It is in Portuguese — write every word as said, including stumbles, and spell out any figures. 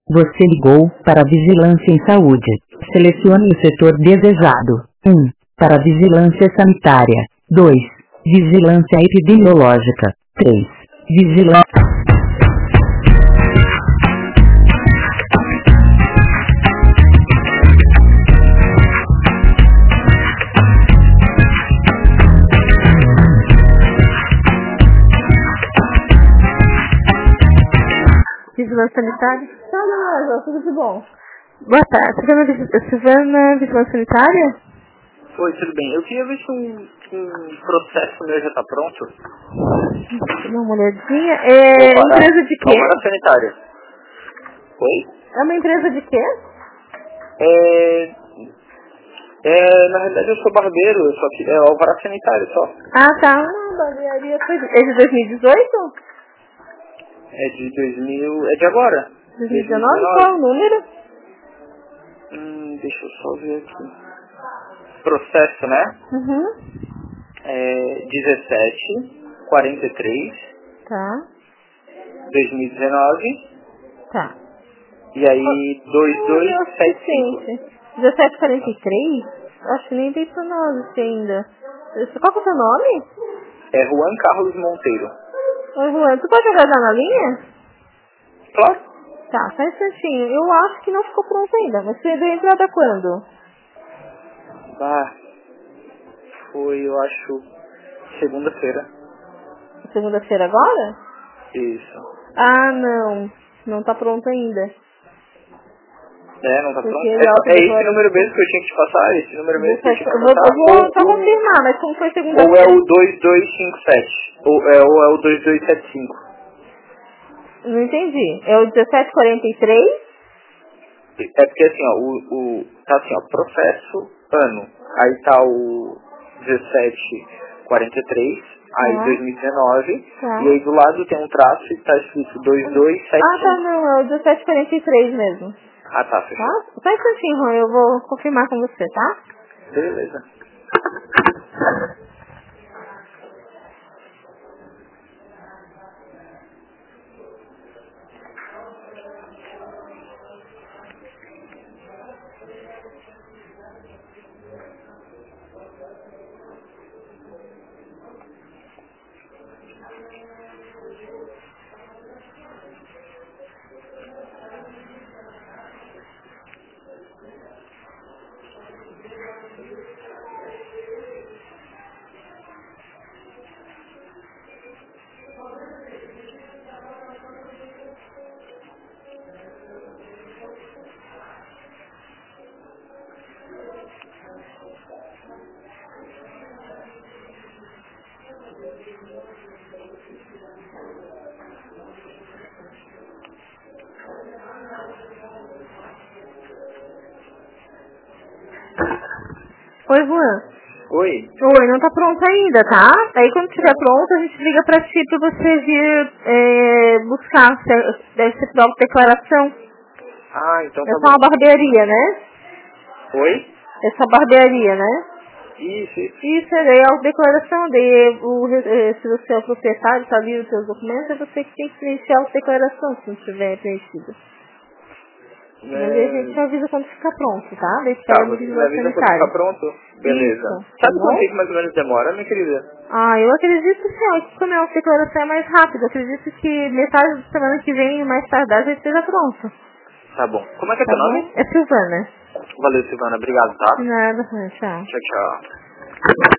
Você ligou para a Vigilância em Saúde. Selecione o setor desejado. um. Para Vigilância Sanitária. dois. Vigilância Epidemiológica. três. Vigilância... Vigilância Sanitária? Tá, não, não, tudo de bom. Boa tarde, Silvana, Silvana, Vigilância Sanitária? Oi, tudo bem. Eu queria ver se um, um processo meu já está pronto. Dá uma olhadinha. É Alvará, empresa de quê? Alvará Sanitária. Oi? É uma empresa de quê? É, é, na realidade eu sou barbeiro, só que é Alvará Sanitário só. Ah, tá. Não, barbearia foi de, é de dois mil e dezoito? É de dois mil, é de agora? dois mil e dezenove? Qual é o número? Hum, deixa eu só ver aqui. Processo, né? Uhum. É dezessete, quarenta e três, Tá, dois mil e dezenove, tá. e aí dois dois sete cinco. dezessete quarenta e três? Acho que nem tem pro nome ainda. Qual que é o seu nome? É Juan Carlos Monteiro. Oi, Juan, tu pode aguardar na linha? Claro. Tá, só um instantinho. Eu acho que não ficou pronto ainda. Você deu entrada quando? Ah, foi, eu acho, segunda-feira. Segunda-feira agora? Isso. Ah, não. Não tá pronto ainda. É, não tá Porque pronto? ele É, só- é esse autodeclara... número mesmo que eu tinha que te passar? Esse número mesmo que eu tinha que Eu te vou, passar? eu vou Ou, só confirmar, mas como foi ou é segunda-feira... o dois dois cinco sete? Ou é, ou é o dois dois sete cinco? Não entendi. É o dezessete quarenta e três? É porque assim, ó, o, o, tá assim, ó, processo, ano. Aí tá o dezessete quarenta e três, aí Tá. dois mil e dezenove, Tá. e aí do lado tem um traço e tá escrito dois dois sete Ah, tá, cinco. não. É o dezessete quarenta e três mesmo. Ah, tá, Tá? fechou. Só um instantinho, Juan. Eu vou confirmar com você, tá? Beleza. Oi, Juan. Oi? Oi, não tá pronto ainda, tá? Aí quando estiver pronto, a gente liga pra ti pra você vir é, buscar. Deve ser prova de declaração. Ah, então É tá só uma bom. barbearia, né? Oi? É só barbearia, né? Isso, isso. Isso, daí é a declaração. Daí, o, eh, se você é o proprietário, tá ali os seus documentos, é você que tem que preencher a declaração, se não tiver preenchido. Mas aí a gente É... avisa quando ficar pronto, tá? Daí Tá, espera no você me vigilância avisa quando ficar sanitária. pronto? Beleza. Isso, tá Sabe quanto bom? tempo mais ou menos demora, minha querida? Ah, eu acredito que sim, ó, que como é uma declaração é mais rápido. Eu acredito que metade da semana que vem, mais tardar, já esteja pronto. Tá bom. Como é que é Tá teu bom? nome? É Silvana. Valeu, Silvana. Obrigado, De tá? nada, tchau. Tchau, tchau.